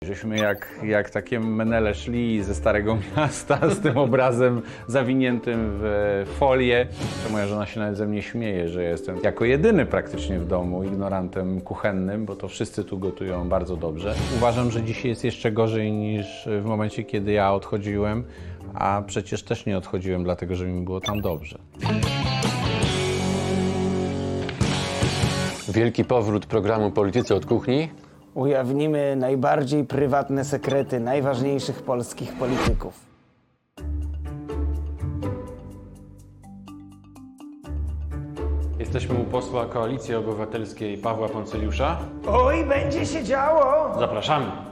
Żeśmy jak takie menele szli ze Starego Miasta z tym obrazem zawiniętym w folię. To moja żona się nawet ze mnie śmieje, że jestem jako jedyny praktycznie w domu ignorantem kuchennym, bo to wszyscy tu gotują bardzo dobrze. Uważam, że dzisiaj jest jeszcze gorzej niż w momencie, kiedy ja odchodziłem, a przecież też nie odchodziłem dlatego, że mi było tam dobrze. Wielki powrót programu Politycy od kuchni. Ujawnimy najbardziej prywatne sekrety najważniejszych polskich polityków. Jesteśmy u posła Koalicji Obywatelskiej Pawła Poncyliusza. Oj, będzie się działo! Zapraszamy.